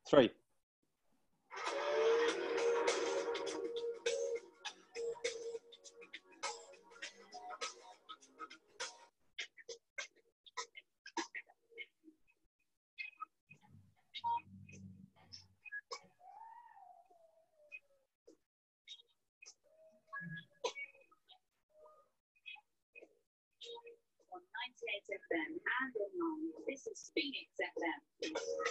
Three. On 98 FM and online. This is Phoenix FM.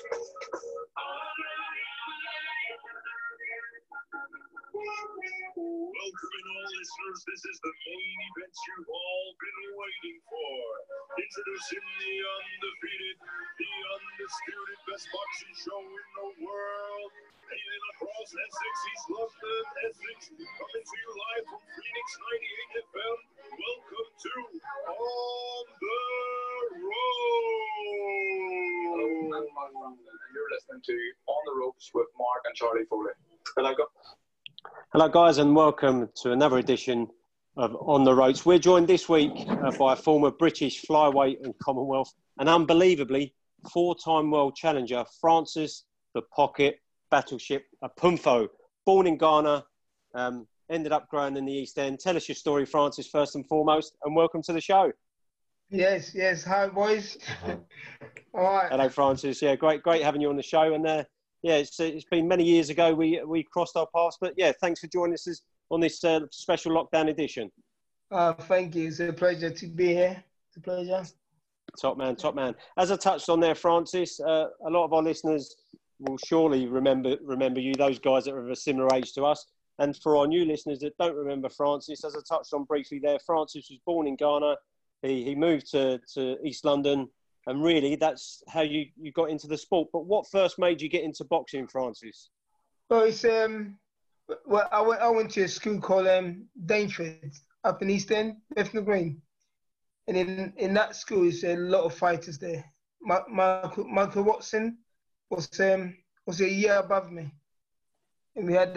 Welcome all listeners, this is the main event you've all been waiting for. Introducing the undefeated, the undisputed best boxing show in the world. Hailing across Essex, East London, Essex, coming to you live from Phoenix 98 FM. Welcome to On the Road. Hello, I'm Mark Rumble, and you're listening to On the Ropes with Mark and Charlie Foley. Hello, guys, and welcome to another edition of On the Ropes. We're joined this week by a former British flyweight and Commonwealth, and unbelievably, four-time world challenger, Francis the Pocket Battleship Apunfo. Born in Ghana, ended up growing in the East End. Tell us your story, Francis, first and foremost, and welcome to the show. Yes. Hi, boys. All right. Hello, Francis. Yeah, great having you on the show. And yeah, it's been many years ago we crossed our paths, but yeah, thanks for joining us on this special lockdown edition. Thank you. It's a pleasure to be here. It's a pleasure. Top man. As I touched on there, Francis, a lot of our listeners will surely remember you, those guys that are of a similar age to us. And for our new listeners that don't remember Francis, as I touched on briefly there, Francis was born in Ghana. He moved to East London. And really, that's how you got into the sport. But what first made you get into boxing, Francis? Well, it's well, I went to a school called Dainford up in East End, Bethnal Green, and in that school, there's a lot of fighters there. Michael Watson was a year above me, and we had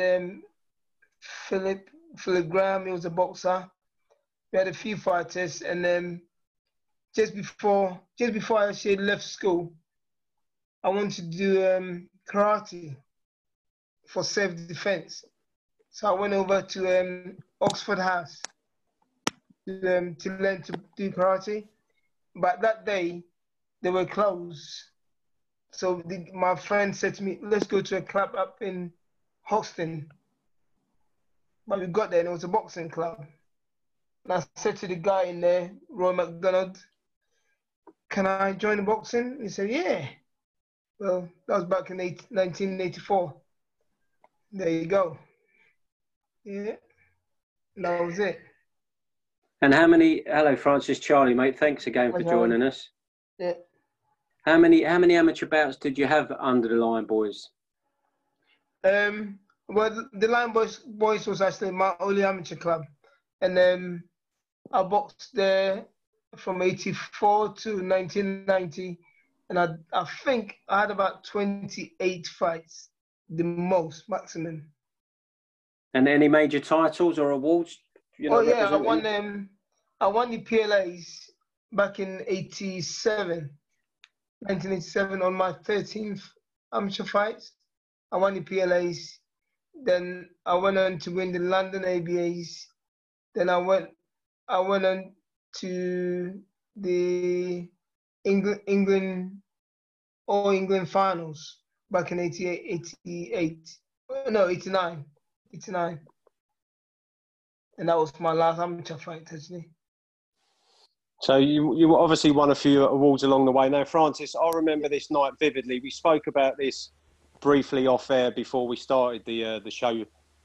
Philip Graham. He was a boxer. We had a few fighters, and just before I actually left school, I wanted to do karate for self-defense. So I went over to Oxford House to learn to do karate. But that day, they were closed. So my friend said to me, let's go to a club up in Hoxton. But we got there and it was a boxing club. And I said to the guy in there, Roy McDonald, can I join the boxing? He said, yeah. Well, that was back in 1984. There you go. Yeah, that was it. And hello, Francis, Charlie, mate. Thanks again for joining us. Yeah. How many amateur bouts did you have under the Lion Boys? Well, the Lion Boys was actually my only amateur club. And I boxed there from 84 to 1990. And I think I had about 28 fights, the most, maximum. And any major titles or awards? I won the PLAs back in 1987 on my 13th amateur fights. I won the PLAs. Then I went on to win the London ABAs. Then I went on to the England finals back in 89. And that was my last amateur fight, actually. So you obviously won a few awards along the way. Now, Francis, I remember this night vividly. We spoke about this briefly off air before we started the show.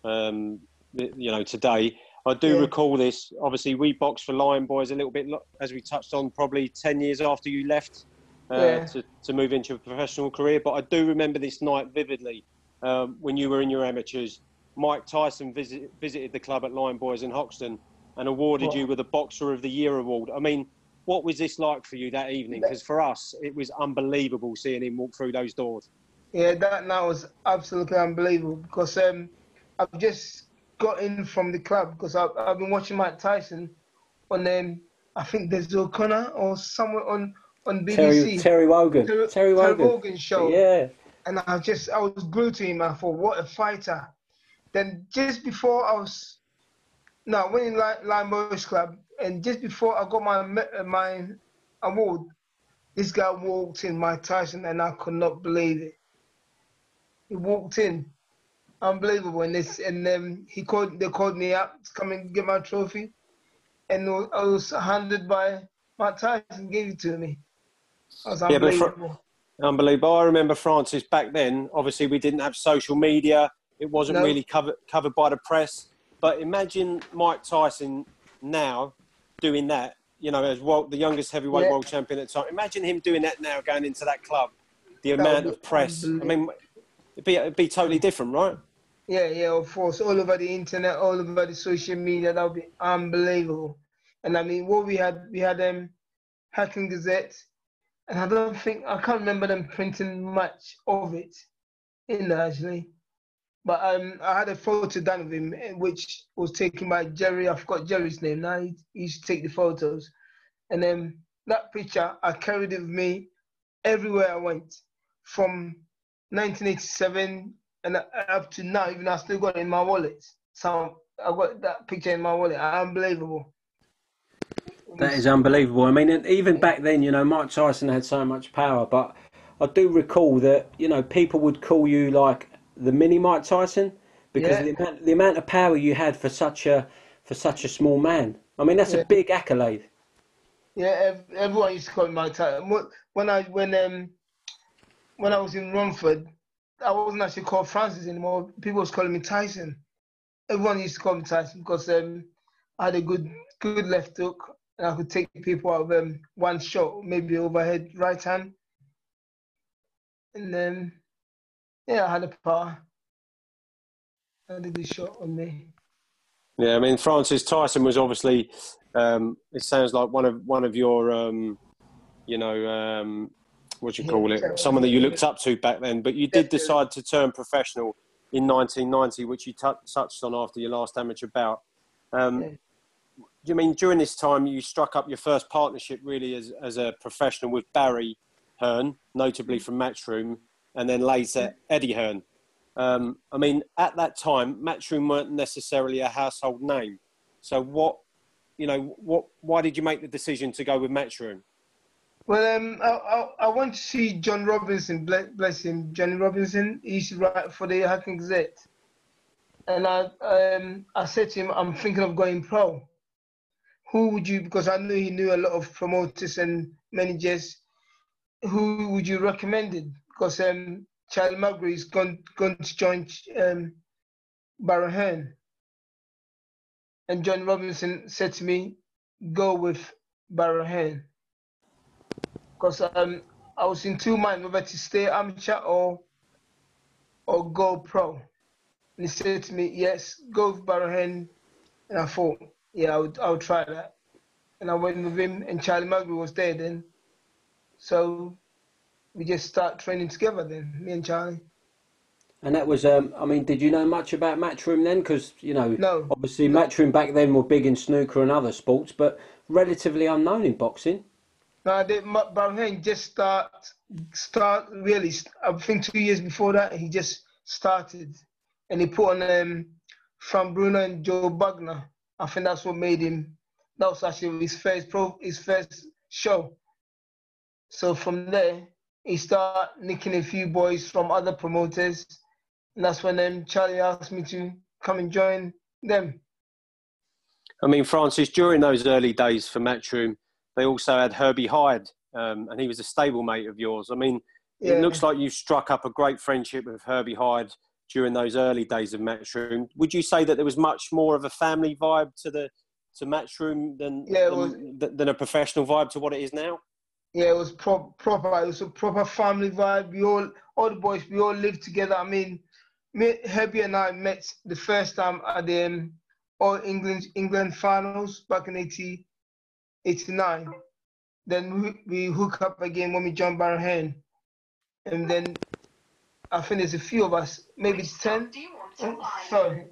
Today. I do recall this. Obviously, we boxed for Lion Boys a little bit, as we touched on, probably 10 years after you left to move into a professional career. But I do remember this night vividly when you were in your amateurs. Mike Tyson visited the club at Lion Boys in Hoxton and awarded you with a Boxer of the Year award. I mean, what was this like for you that evening? Because for us, it was unbelievable seeing him walk through those doors. Yeah, that night was absolutely unbelievable because I've just got in from the club because I've been watching Mike Tyson on I think there's O'Connor or somewhere on BBC. Terry Wogan. Terry Wogan show. Yeah. and I was glued to him. I thought, what a fighter. Then just before I went in Lion Boys Club, and just before I got my award, this guy walked in, Mike Tyson, and I could not believe it. He walked in, unbelievable, and they called me up to come and get my trophy, and I was handed by Mike Tyson, gave it to me. That was unbelievable. Unbelievable. I remember, Francis, back then, obviously we didn't have social media. It wasn't really covered by the press. But imagine Mike Tyson now doing that, you know, as the youngest heavyweight world champion at the time. Imagine him doing that now, going into that club. The amount of press. I mean, it'd be totally different, right? Yeah, of course. All over the internet, all over the social media, that would be unbelievable. And I mean, what we had Hacking Gazette, and I can't remember them printing much of it in there, actually. But I had a photo done of him, which was taken by Jerry. I forgot Jerry's name now. He used to take the photos. And then that picture, I carried it with me everywhere I went. From 1987 and up to now, even I still got it in my wallet. So I got that picture in my wallet. Unbelievable. That is unbelievable. I mean, even back then, you know, Mike Tyson had so much power, but I do recall that, you know, people would call you like the mini Mike Tyson because the amount of power you had for such a small man. I mean, that's a big accolade. Yeah, everyone used to call me Mike Tyson. When I was in Romford, I wasn't actually called Francis anymore. People was calling me Tyson. Everyone used to call me Tyson because I had a good left hook and I could take people out of one shot, maybe overhead right hand. And then, I had a power. I had a good shot on me. Yeah, I mean, Francis Tyson was obviously. It sounds like one of your, what do you call it? Someone that you looked up to back then. But you did decide to turn professional in 1990, which you touched on after your last amateur bout. You mean during this time you struck up your first partnership really as a professional with Barry Hearn, notably from Matchroom, and then later Eddie Hearn. I mean, at that time, Matchroom weren't necessarily a household name. So why did you make the decision to go with Matchroom? Well, I went to see John Robinson, bless him. Johnny Robinson, he used to write for the Hacking Gazette. And I said to him, I'm thinking of going pro. Who would you, because I knew he knew a lot of promoters and managers, who would you recommend it? Because Charlie Magri is going to join Barry Hearn. And John Robinson said to me, go with Barry Hearn. Because I was in two minds whether to stay amateur or go pro. And he said to me, yes, go with Barry Hearn. And I thought, I would try that. And I went with him, and Charlie Magri was there then. So we just started training together then, me and Charlie. And that was, I mean, did you know much about Matchroom then? Because, you know, obviously Matchroom back then were big in snooker and other sports, but relatively unknown in boxing. No, Barry Hearn just start really, I think 2 years before that, he just started. And he put on Frank Bruno and Joe Bugner. I think that's what made him. That was actually his first show. So from there, he started nicking a few boys from other promoters. And that's when Charlie asked me to come and join them. I mean, Francis, during those early days for Matchroom, they also had Herbie Hyde, and he was a stablemate of yours. I mean, it looks like you struck up a great friendship with Herbie Hyde during those early days of Matchroom. Would you say that there was much more of a family vibe to Matchroom than a professional vibe to what it is now? Yeah, it was proper. It was a proper family vibe. All the boys, we all lived together. I mean, Herbie and I met the first time at the All England finals back in 89. Then we hook up again when we joined Barry Hearn. And then I think there's a few of us, maybe it's 10. Sorry.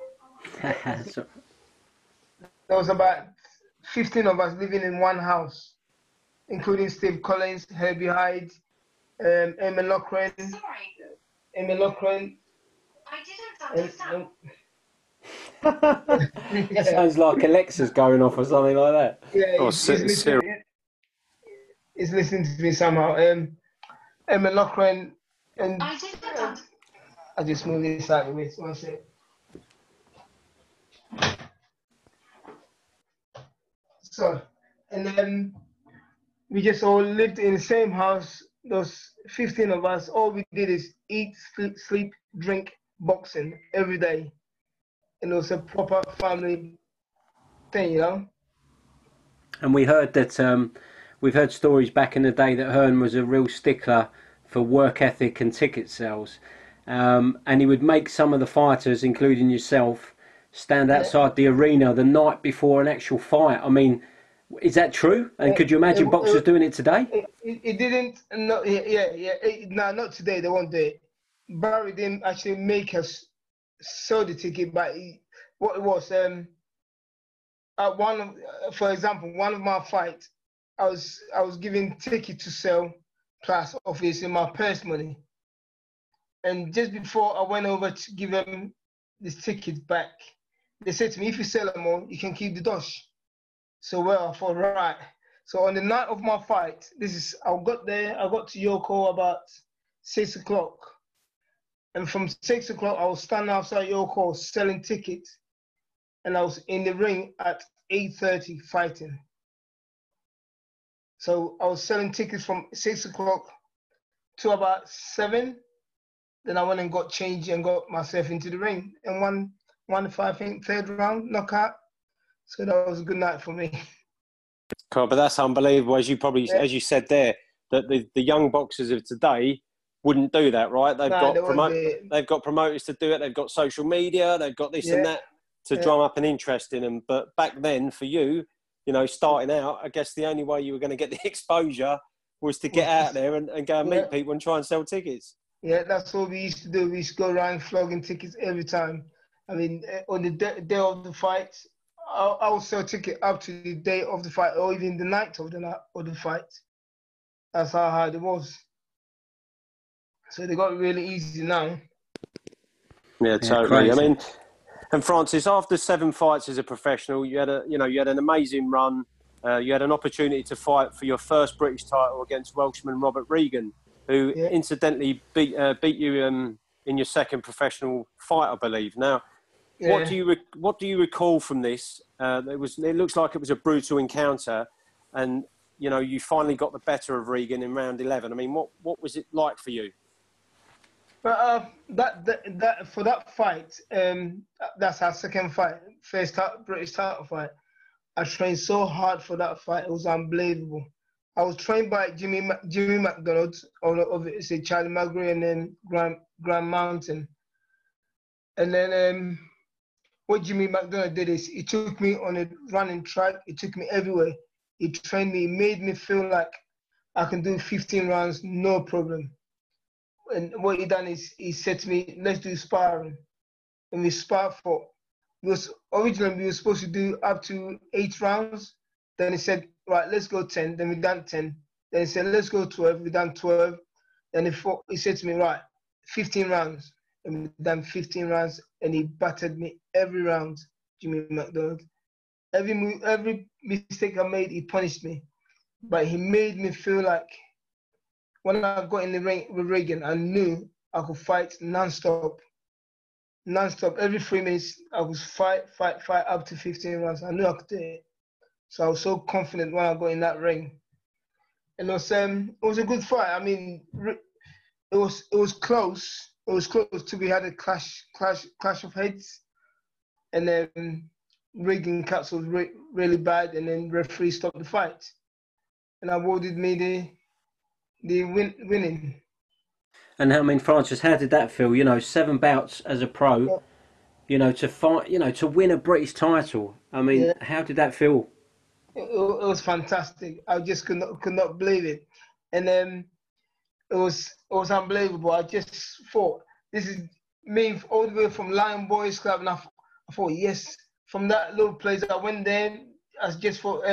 There was about 15 of us living in one house, including Steve Collins, Herbie Hyde, Eamon Loughran, Emma Lochran. I didn't understand. Sounds like Alexa's going off or something like that. Yeah, Oh, he's listening to me somehow. Emma Lochran and I didn't understand. I just moved this out of the way. So one sec. So, and then we just all lived in the same house. Those 15 of us, all we did is eat, sleep, drink, boxing every day. And it was a proper family thing, you know? And we heard that we've heard stories back in the day that Hearn was a real stickler for work ethic and ticket sales. And he would make some of the fighters, including yourself, stand outside the arena the night before an actual fight. I mean, is that true? And could you imagine boxers doing it today? It didn't. No, no, not today. They won't do it. Barry didn't actually make us sell the ticket, but what it was, for example, one of my fights, I was giving ticket to sell, plus obviously my purse money. And just before I went over to give them this ticket back, they said to me, if you sell them all, you can keep the dosh. So well, I thought, right. So on the night of my fight, I got to Yoko about 6 o'clock. And from 6 o'clock, I was standing outside Yoko selling tickets. And I was in the ring at 8:30 fighting. So I was selling tickets from 6 o'clock to about 7. Then I went and got changed and got myself into the ring and won I think, third round knockout. So that was a good night for me. Cool, but that's unbelievable. As you said there, that the young boxers of today wouldn't do that, right? They've got promoters to do it. They've got social media. They've got this and that to drum up an interest in them. But back then, for you, starting out, I guess the only way you were going to get the exposure was to get out there and go and meet people and try and sell tickets. Yeah, that's what we used to do. We used to go around flogging tickets every time. I mean, on the day of the fight, I would sell ticket up to the day of the fight or even the night of the fight. That's how hard it was. So they got really easy now. Yeah, totally. Crazy. I mean, and Francis, after 7 fights as a professional, you had an amazing run. You had an opportunity to fight for your first British title against Welshman Robert Regan, who incidentally beat you in your second professional fight, I believe. Now, what do you recall from this? It looks like it was a brutal encounter, and you finally got the better of Regan in round 11. I mean, what was it like for you? But that for that fight, that's our second fight, first British title fight. I trained so hard for that fight; it was unbelievable. I was trained by Jimmy McDonald, obviously Charlie Magri, and then Grant Mountain. And then what Jimmy McDonald did is he took me on a running track. He took me everywhere. He trained me. He made me feel like I can do 15 rounds, no problem. And what he done is he said to me, let's do sparring. And we sparred originally we were supposed to do up to 8 rounds. Then he said, right, let's go 10. Then we done 10. Then he said, let's go 12. We done 12. Then he said to me, right, 15 rounds. And we done 15 rounds. And he battered me every round, Jimmy McDonald. Every mistake I made, he punished me. But he made me feel like when I got in the ring with Regan, I knew I could fight non-stop. Non-stop. Every 3 minutes, I would fight up to 15 rounds. I knew I could do it. So I was so confident when I got in that ring. And it was a good fight. I mean, it was close. It was close till we had a clash of heads. And then Regan cuts was really bad, and then referee stopped the fight. And awarded me the winning. And I mean, Francis, how did that feel? 7 bouts as a pro, to fight, to win a British title. I mean, how did that feel? It was fantastic. I just could not believe it, and it was unbelievable. I just thought, this is me all the way from Lion Boys Club, and I thought, yes, from that little place I went there as just for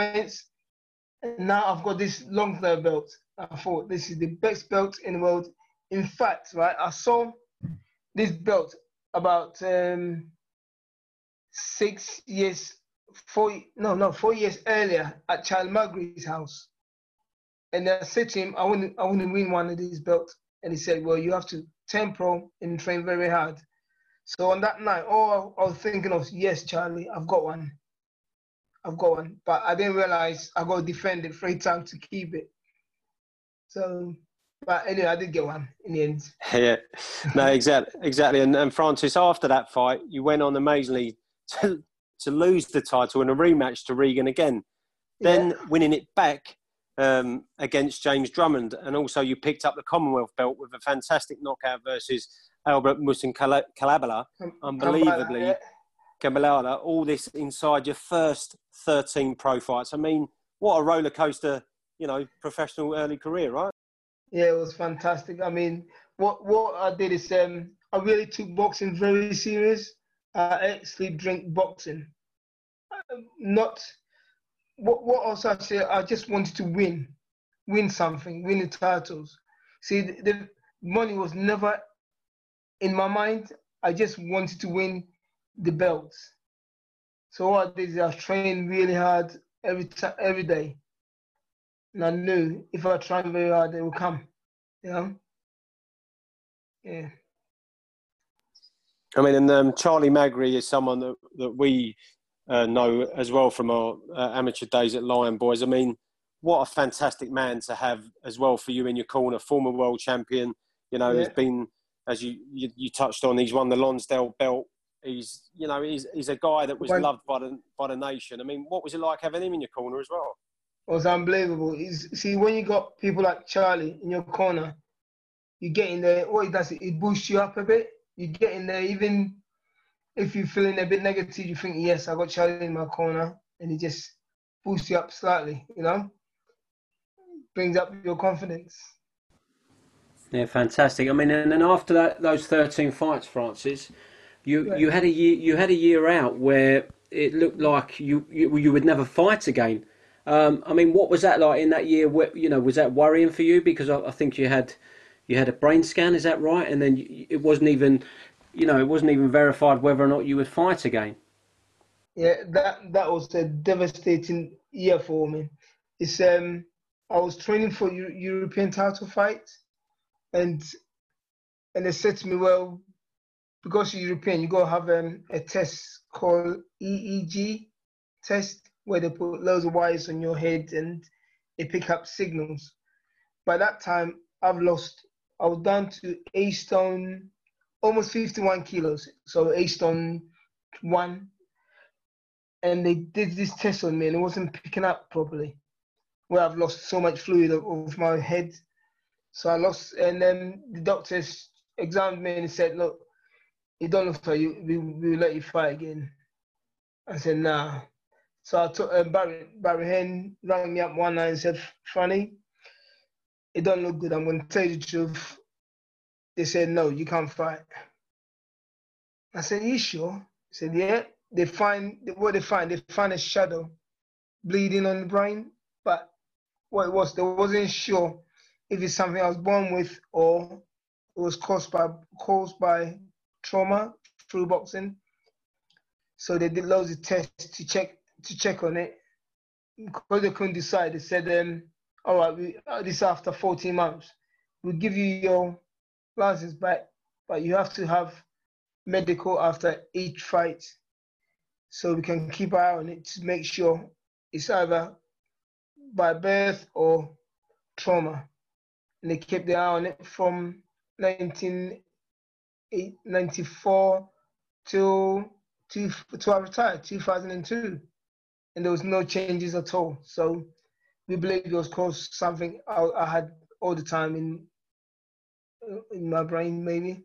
self-defense, and now I've got this long belt. I thought this is the best belt in the world. In fact, right, I saw this belt about 4 years earlier at Charles Magri's house. And I said to him, I want to win one of these belts. And he said, well, you have to turn pro and train very hard. So on that night, all I was thinking of, yes, Charlie, I've got one. But I didn't realize I got to defend it 3 times to keep it. So, but anyway, I did get one in the end. Yeah, no, exactly. And Francis, after that fight, you went on amazingly to lose the title in a rematch to Regan again, then winning it back against James Drummond, and also you picked up the Commonwealth belt with a fantastic knockout versus Albert Musin Kalabala, unbelievably. Kambalala, all this inside your first 13 pro fights. I mean, what a roller coaster, professional early career, right? Yeah, it was fantastic. I mean, what I did is I really took boxing very serious. I ate, sleep, drink boxing. What else I say? I just wanted to win something, win the titles. See, the money was never in my mind. I just wanted to win the belts. So what I did is I trained really hard every day. And I knew if I tried very hard, they would come, Yeah. I mean, and Charlie Magri is someone that we know as well from our amateur days at Lion Boys. I mean, what a fantastic man to have as well for you in your corner, former world champion. He's been, as you touched on, he's won the Lonsdale belt. He's a guy that was loved by the nation. I mean, what was it like having him in your corner as well? It was unbelievable. See, when you got people like Charlie in your corner, you get in there, what he does, it boosts you up a bit. You get in there, even if you're feeling a bit negative, you think, yes, I got Charlie in my corner, and he just boosts you up slightly, brings up your confidence. Yeah, fantastic. I mean, and then after those 13 fights, Francis, you had a year out where it looked like you would never fight again. I mean, what was that like in that year? Was that worrying for you? Because I think you had a brain scan, is that right? And then it wasn't even verified whether or not you would fight again. Yeah, that was a devastating year for me. It's I was training for European title fight, and they said to me, well, because you're European, you got to have a test called EEG test, where they put loads of wires on your head and they pick up signals. By that time, I was down to 8 stone, almost 51 kilos, so 8 stone 1. And they did this test on me and it wasn't picking up properly, where I've lost so much fluid of my head. So I lost, and then the doctors examined me and said, look, it don't look like you, we will let you fight again. I said, nah. So I took Barry Hen rang me up one night and said, Franny, it don't look good. I'm going to tell you the truth. They said, no, you can't fight. I said, you sure? He said, yeah. They find a shadow bleeding on the brain, but what it was, they wasn't sure if it's something I was born with or it was caused by trauma through boxing. So they did loads of tests to check on it. Because they couldn't decide, they said, all right, this after 14 months, we'll give you your license back, but you have to have medical after each fight, so we can keep an eye on it to make sure it's either by birth or trauma. And they kept the eye on it from 1994 till I retired, 2002. And there was no changes at all. So we believe it was caused something I had all the time in my brain, maybe.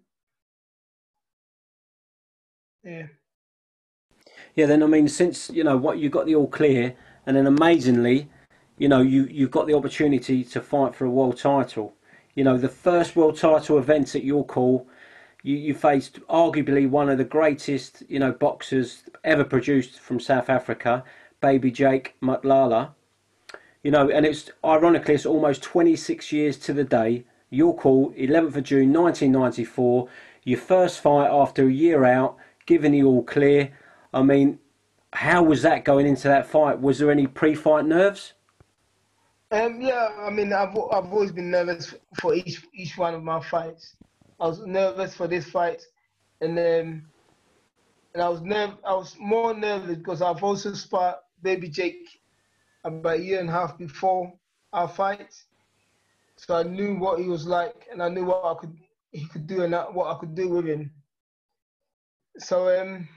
Yeah. Yeah, then I mean, since what you got the all clear, and then amazingly, you've got the opportunity to fight for a world title. The first world title event at your call, you faced arguably one of the greatest boxers ever produced from South Africa, Baby Jake Matlala. And it's ironically, it's almost 26 years to the day Your call, 11th of June 1994. Your first fight after a year out, giving the all clear. I mean, how was that going into that fight? Was there any pre-fight nerves? Yeah, I mean, I've always been nervous for each one of my fights. I was nervous for this fight, and I was more nervous because I've also sparred Baby Jake about a year and a half before our fight, so I knew what he was like, and I knew what he could do, and what I could do with him. So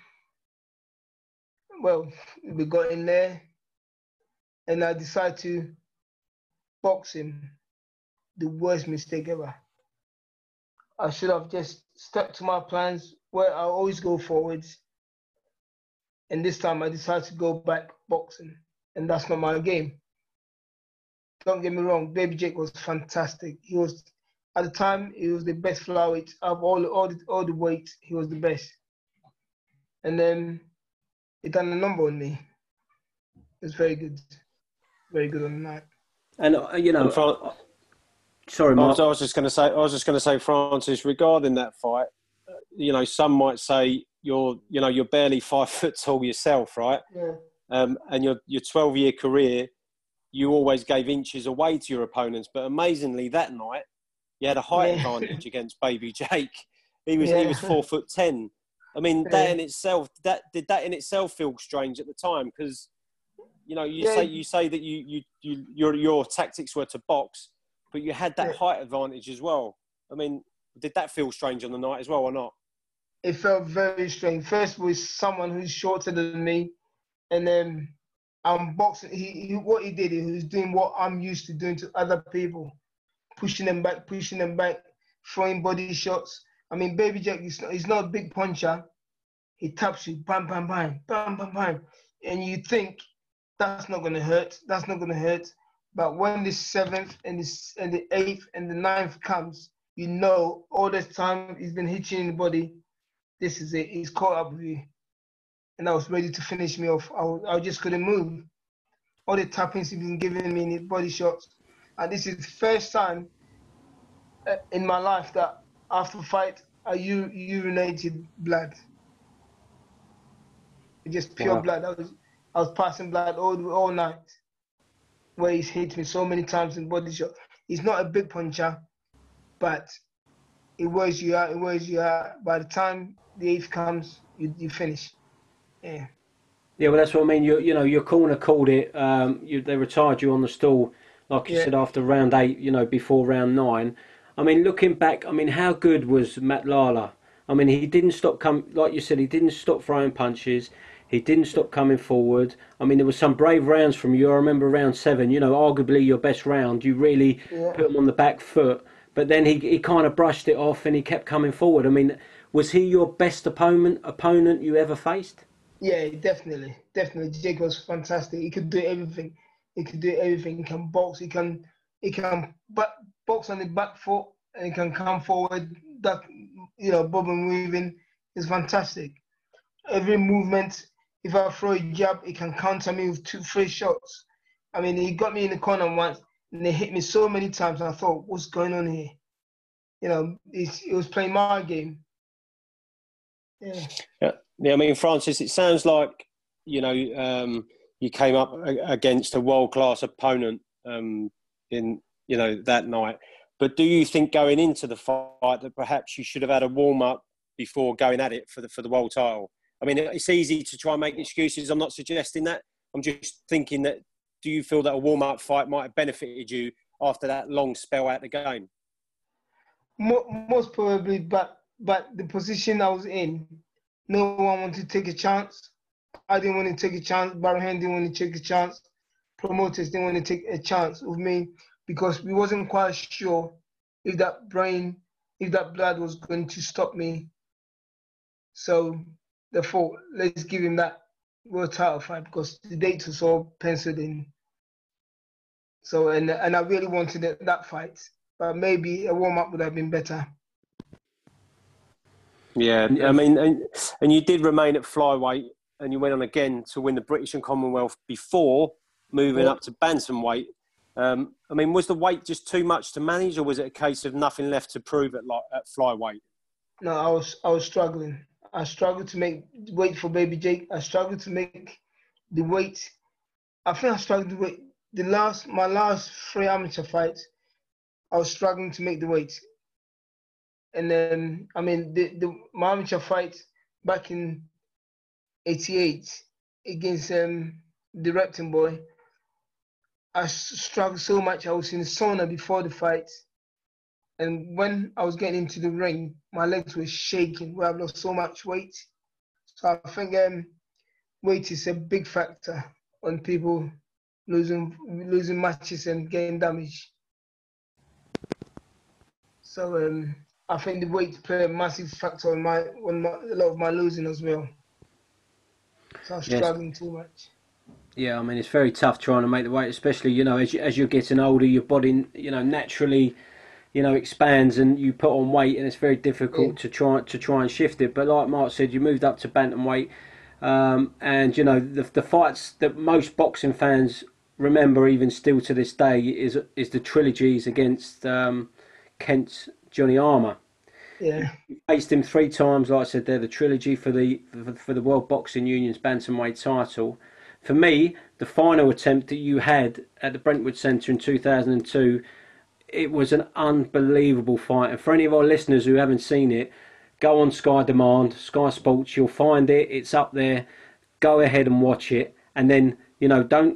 well, we got in there, and I decided to box him. The worst mistake ever. I should have just stuck to my plans where I always go forwards. And this time I decided to go back boxing. And that's not my game. Don't get me wrong, Baby Jake was fantastic. He was, at the time, he was the best flyweight of all the weights. He was the best. And then he done a number on me. It was very good. Very good on the night. And, sorry, Mark. I was just going to say, Francis, regarding that fight, some might say you're barely 5 foot tall yourself, right? Yeah. And your 12-year career, you always gave inches away to your opponents. But amazingly, that night, you had a height advantage against Baby Jake. He was 4'10". I mean, that in itself, did that in itself feel strange at the time? Because you say that your tactics were to box, but you had that height advantage as well. I mean, did that feel strange on the night as well, or not? It felt very strange. First was someone who's shorter than me, and then I'm boxing. What he did, he was doing what I'm used to doing to other people, pushing them back, throwing body shots. I mean, Baby Jack, he's not a big puncher. He taps you, bam, bam, bam, bam, bam, bam, and you think that's not gonna hurt. That's not gonna hurt. But when the 7th and the 8th and the 9th comes, you know all this time he's been hitting in the body. This is it. He's caught up with you. And I was ready to finish me off. I just couldn't move. All the tappings he's been giving me in the body shots. And this is the first time in my life that after fight, I urinated blood. Just pure blood. I was passing blood all night. Where he's hit me so many times in body shot. He's not a big puncher, but it wears you out. By the time the 8th comes, you finish. Yeah. Yeah, well, that's what I mean. Your corner called it. They retired you on the stool, like you said, after round 8. Before round 9. I mean, looking back, I mean, how good was Matt Lala? I mean, he didn't stop like you said, he didn't stop throwing punches. He didn't stop coming forward. I mean, there were some brave rounds from you. I remember round 7, arguably your best round. You really put him on the back foot. But then he kind of brushed it off and he kept coming forward. I mean, was he your best opponent you ever faced? Yeah, definitely. Jake was fantastic. He could do everything. He can box. He can box on the back foot and he can come forward. That bob and weaving is fantastic. Every movement. If I throw a jab, he can counter me with 2-3 shots. I mean, he got me in the corner once, and they hit me so many times. And I thought, what's going on here? He was playing my game. Yeah. I mean, Francis, it sounds like you came up against a world-class opponent in that night. But do you think going into the fight that perhaps you should have had a warm-up before going at it for the world title? I mean, it's easy to try and make excuses. I'm not suggesting that. I'm just thinking that, do you feel that a warm-up fight might have benefited you after that long spell out the game? Most probably, but the position I was in, no one wanted to take a chance. I didn't want to take a chance. Barrowhand didn't want to take a chance. Promoters didn't want to take a chance with me because we wasn't quite sure if that blood was going to stop me. So therefore, let's give him that world title fight because the dates was all penciled in. So, and I really wanted that fight, but maybe a warm-up would have been better. Yeah, I mean, and you did remain at flyweight and you went on again to win the British and Commonwealth before moving up to bantamweight. I mean, was the weight just too much to manage, or was it a case of nothing left to prove at flyweight? No, I was struggling. I struggled to make weight for Baby Jake. I struggled to make the weight. I think I struggled to weight. My last 3 amateur fights, I was struggling to make the weight. And then, I mean, my amateur fight back in '88 against the Repton boy, I struggled so much. I was in the sauna before the fight. And when I was getting into the ring, my legs were shaking where I've lost so much weight. So I think weight is a big factor on people losing matches and getting damaged. So I think the weight played a massive factor on a lot of my losing as well. So I was struggling too much. Yeah, I mean, it's very tough trying to make the weight, especially, you know, as you're getting older, your body, you know, naturally, you know, expands and you put on weight, and it's very difficult to try and shift it. But like Mark said, you moved up to bantamweight, and you know the fights that most boxing fans remember, even still to this day, is the trilogies against Kent's Johnny Armour. Yeah, You faced him 3 times, like I said there, the trilogy for the World Boxing Union's bantamweight title. For me, the final attempt that you had at the Brentwood Centre in 2002, it was an unbelievable fight. And for any of our listeners who haven't seen it, go on Sky Demand, Sky Sports, you'll find it. It's up there. Go ahead and watch it. And then, you know, don't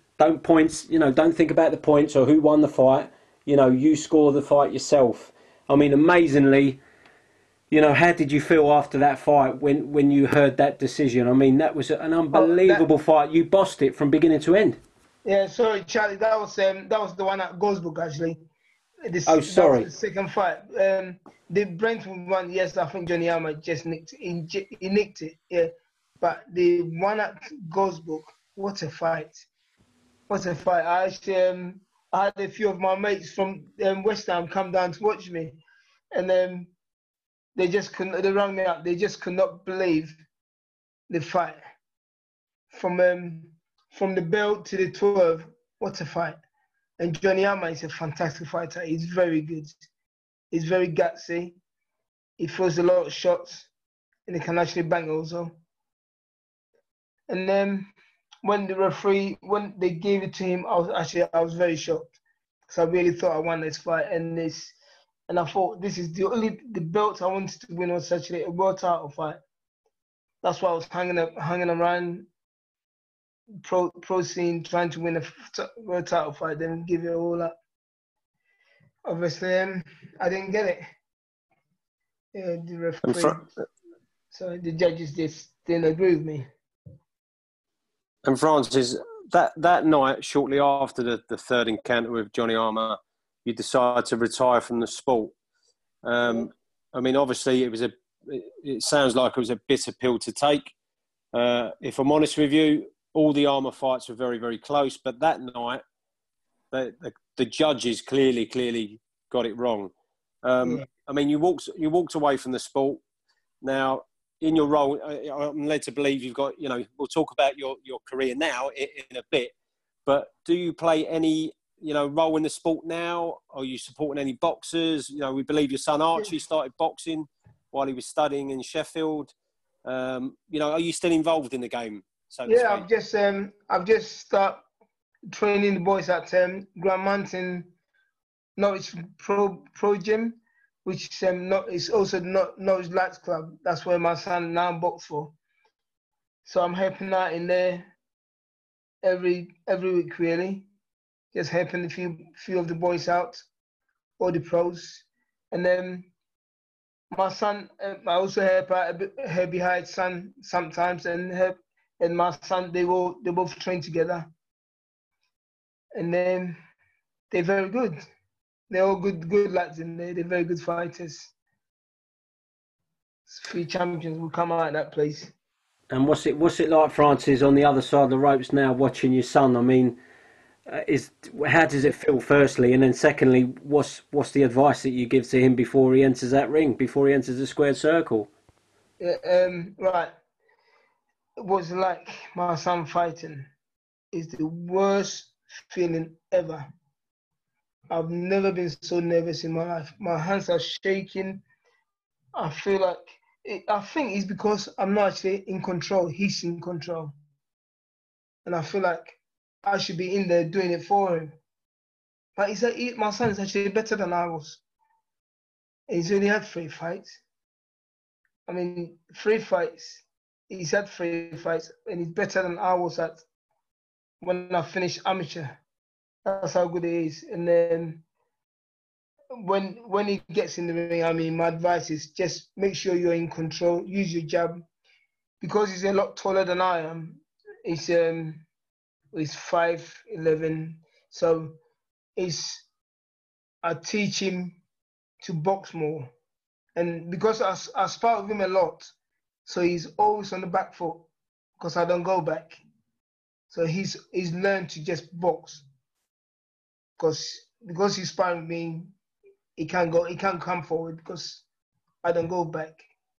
think about the points or who won the fight. You know, you score the fight yourself. I mean, amazingly, you know, how did you feel after that fight when you heard that decision? I mean, that was an unbelievable fight. You bossed it from beginning to end. Yeah, sorry, Charlie. That was the one at Goldsbrook, actually. Sorry. That was the second fight. The Brentwood one, yes, I think Johnny Armour just nicked it. Yeah, but the one at Goldsbrook, what a fight! What a fight! I actually I had a few of my mates from West Ham come down to watch me, and they rang me up. They just could not believe the fight from the belt to the 12. What a fight! And Johnny Armour is a fantastic fighter. He's very good. He's very gutsy. He throws a lot of shots, and he can actually bang also. And then when they gave it to him, I was very shocked, because I really thought I won this fight, and I thought this is the belt I wanted to win was actually a world title fight. That's why I was hanging around pro scene trying to win a world title fight, then give it all up. Obviously, I didn't get it. Yeah, the referee, the judges just didn't agree with me. And Francis, that night, shortly after the third encounter with Johnny Armour, you decided to retire from the sport. I mean, obviously, it sounds like it was a bitter pill to take. If I'm honest with you, all the Armour fights were very, very close, but that night, the judges clearly got it wrong. I mean, you walked away from the sport. Now, in your role, I'm led to believe you've got, you know, we'll talk about your career now in a bit, but do you play any, you know, role in the sport now? Are you supporting any boxers? You know, we believe your son Archie started boxing while he was studying in Sheffield. You know, are you still involved in the game? So to speak? I've just started training the boys at Grand Mountain Norwich Pro Gym, which is also Norwich Lights Club. That's where my son now boxes for. So I'm helping out in there every week, really. Just helping a few of the boys out, all the pros. And then my son, I also help out a bit, help behind son sometimes, and my son, they both train together. And then they're very good. They're all good lads in there. They're very good fighters. 3 champions will come out of that place. And what's it like, Francis, on the other side of the ropes now, watching your son? I mean, how does it feel, firstly, and then secondly, what's the advice that you give to him before he enters that ring, before he enters the squared circle? Right. What's like my son fighting is the worst feeling ever. I've never been so nervous in my life. My hands are shaking. I feel like I think it's because I'm not actually in control. He's in control, and I feel like I should be in there doing it for him. But my son is actually better than I was. He's only had 3 fights. I mean, 3 fights. He's had 3 fights, and he's better than I was at when I finished amateur. That's how good he is. And then when he gets in the ring, I mean, my advice is just make sure you're in control. Use your jab, because he's a lot taller than I am. He's 5'11", so I teach him to box more, and because I spar with him a lot, so he's always on the back foot because I don't go back. So he's learned to just box because he's sparring with me. He can't come forward because I don't go back.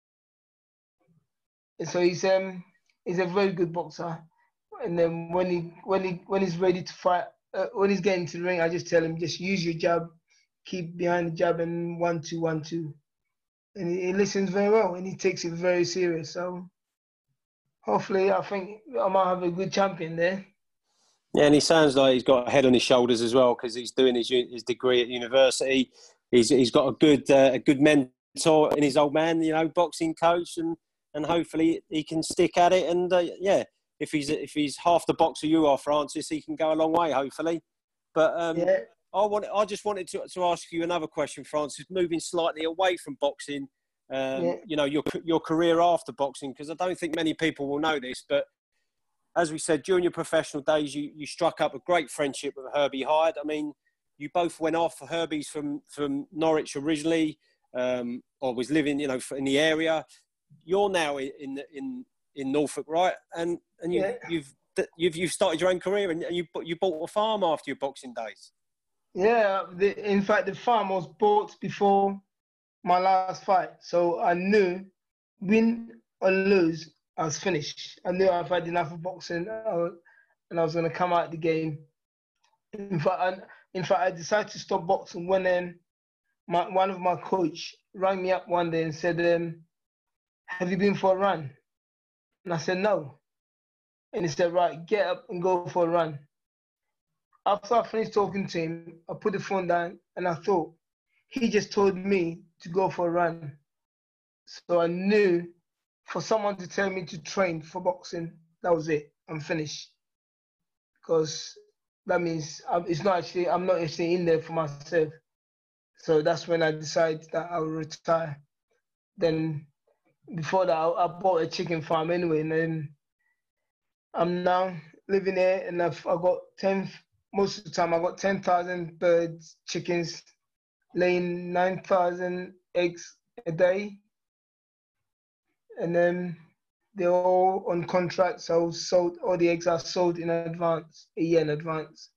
And so he's a very good boxer. And then when he's ready to fight, when he's getting to the ring, I just tell him, just use your jab, keep behind the jab, and 1-2, 1-2. And he listens very well, and he takes it very serious. So hopefully, I think I might have a good champion there. Yeah, and he sounds like he's got a head on his shoulders as well, because he's doing his degree at university. He's got a good mentor in his old man, boxing coach, and hopefully he can stick at it. And if he's half the boxer you are, Francis, he can go a long way, hopefully. But I just wanted to ask you another question, Francis, moving slightly away from boxing. Your career after boxing, because I don't think many people will know this, but as we said, during your professional days, you struck up a great friendship with Herbie Hyde. I mean, you both went off. Herbie's from Norwich originally, or was living, in the area. You're now in Norfolk, right? And you've started your own career, and you bought a farm after your boxing days. Yeah, in fact, the farm was bought before my last fight, so I knew, win or lose, I was finished. I knew I've had enough of boxing, and I was going to come out of the game. In fact, I decided to stop boxing when one of my coach rang me up one day and said, "Have you been for a run?" And I said, "No." And he said, "Right, get up and go for a run." After I finished talking to him, I put the phone down and I thought, he just told me to go for a run. So I knew, for someone to tell me to train for boxing, that was it. I'm finished. Because that means I'm not actually in there for myself. So that's when I decided that I would retire. Then before that, I bought a chicken farm anyway, and then I'm now living there, and I got most of the time I got 10,000 birds, chickens, laying 9,000 eggs a day. And then they're all on contract, so all the eggs are sold in advance, a year in advance.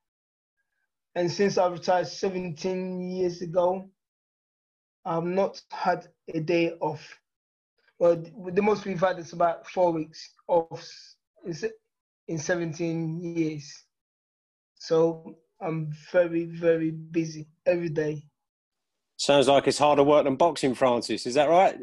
And since I retired 17 years ago, I've not had a day off. Well, the most we've had is about 4 weeks off in 17 years. So I'm very, very busy every day. Sounds like it's harder work than boxing, Francis. Is that right?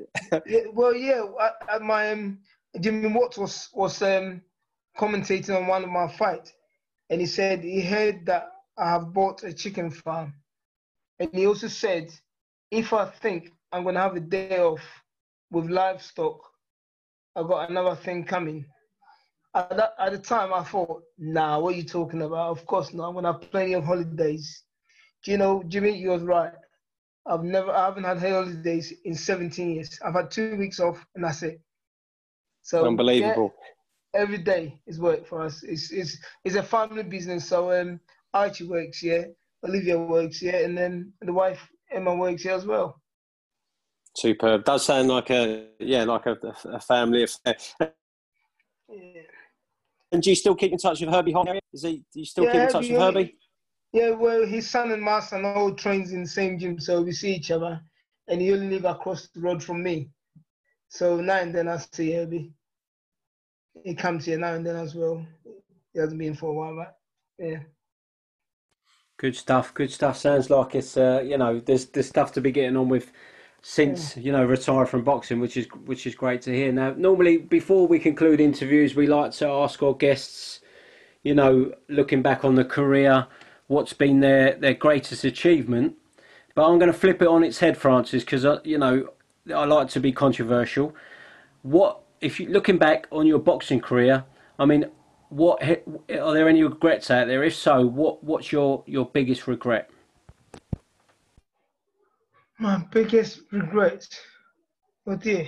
Jimmy Watts was commentating on one of my fights, and he said he heard that I have bought a chicken farm, and he also said, if I think I'm going to have a day off with livestock, I got another thing coming. At the time, I thought, nah, what are you talking about? Of course not. I'm going to have plenty of holidays. Do you know, Jimmy, you was right. I haven't had holidays in 17 years. I've had 2 weeks off, and that's it. So unbelievable. Yeah, every day is work for us. It's a family business. So Archie works here, Olivia works here, and then the wife Emma works here as well. Superb. Does sound like a family affair. Yeah. And do you still keep in touch with Herbie Hyde? Do you still keep in touch with Herbie? Yeah, well, his son and my son all trains in the same gym, so we see each other. And he only live across the road from me. So now and then I see Herbie. He comes here now and then as well. He hasn't been for a while, but yeah. Good stuff. Good stuff. Sounds like it's there's stuff to be getting on with Yeah. since retired from boxing, which is great to hear. Now, normally before we conclude interviews, we like to ask our guests, looking back on the career, what's been their greatest achievement. But I'm going to flip it on its head, Francis, because I like to be controversial. What if you looking back on your boxing career? I mean, what are there any regrets out there? If so, what's your biggest regret? My biggest regret. Oh dear.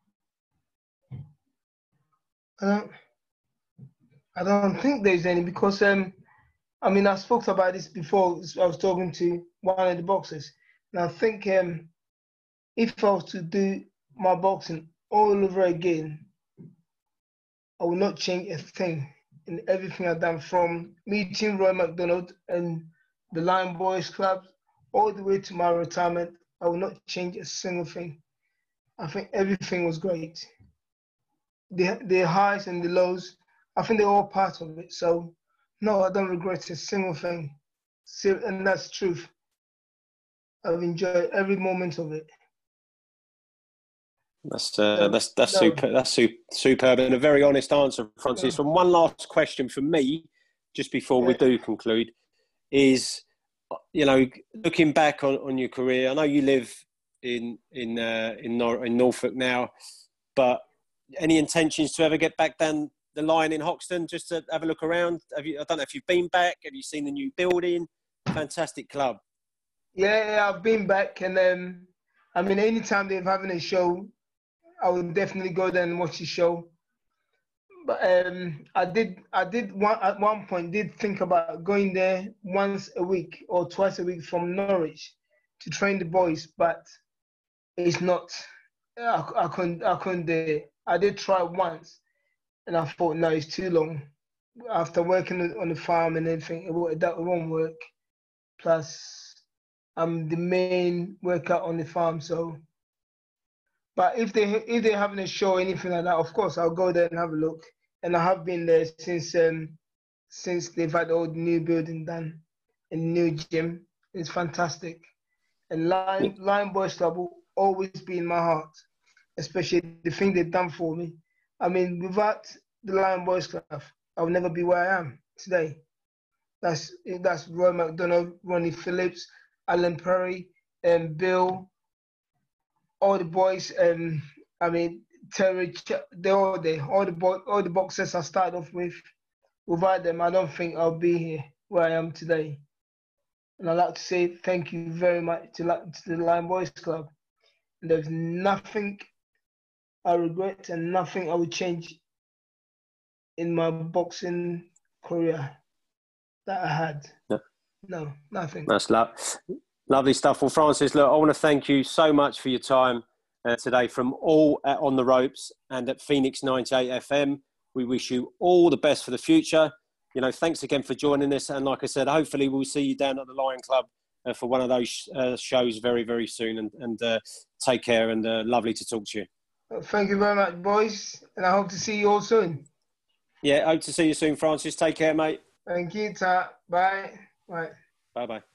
I don't. I don't think there's any because I spoke about this before. I was talking to one of the boxers, and I think if I was to do my boxing all over again, I will not change a thing in everything I've done from meeting Roy McDonald and the Lion Boys Club all the way to my retirement. I will not change a single thing. I think everything was great. The highs and the lows, I think they're all part of it. So, no, I don't regret a single thing. And that's the truth. I've enjoyed every moment of it. That's No. super. That's superb and a very honest answer, Francis. And one last question from me, just before we do conclude, is looking back on your career. I know you live in Norfolk now, but any intentions to ever get back down the line in Hoxton just to have a look around? I don't know if you've been back. Have you seen the new building? Fantastic club. Yeah, I've been back, and anytime they're having a show, I would definitely go there and watch the show. But I did at one point think about going there once a week or twice a week from Norwich to train the boys, but it's not. I couldn't do it. I did try once, and I thought, no, it's too long. After working on the farm and everything, that won't work. Plus, I'm the main worker on the farm, so. But if they're having a show or anything like that, of course I'll go there and have a look. And I have been there since they've had all the new building done and new gym. It's fantastic. And Lion Boys Club will always be in my heart, especially the thing they've done for me. I mean, without the Lion Boys Club, I would never be where I am today. That's Roy McDonald, Ronnie Phillips, Alan Perry, and Bill, all the boys. Terry, they're all there. All the boxers I started off with. Without them, I don't think I'll be here where I am today. And I'd like to say thank you very much to the Lion Boys Club. And there's nothing I regret and nothing I would change in my boxing career that I had. No, nothing. That's lovely stuff. Well, Francis, look, I want to thank you so much for your time today from all at On the Ropes and at Phoenix 98 FM. We wish you all the best for the future. Thanks again for joining us. And like I said, hopefully we'll see you down at the Lion Club for one of those shows very, very soon. And take care, and lovely to talk to you. Thank you very much, boys. And I hope to see you all soon. Yeah, hope to see you soon, Francis. Take care, mate. Thank you, Ta. Bye. Bye. Bye-bye.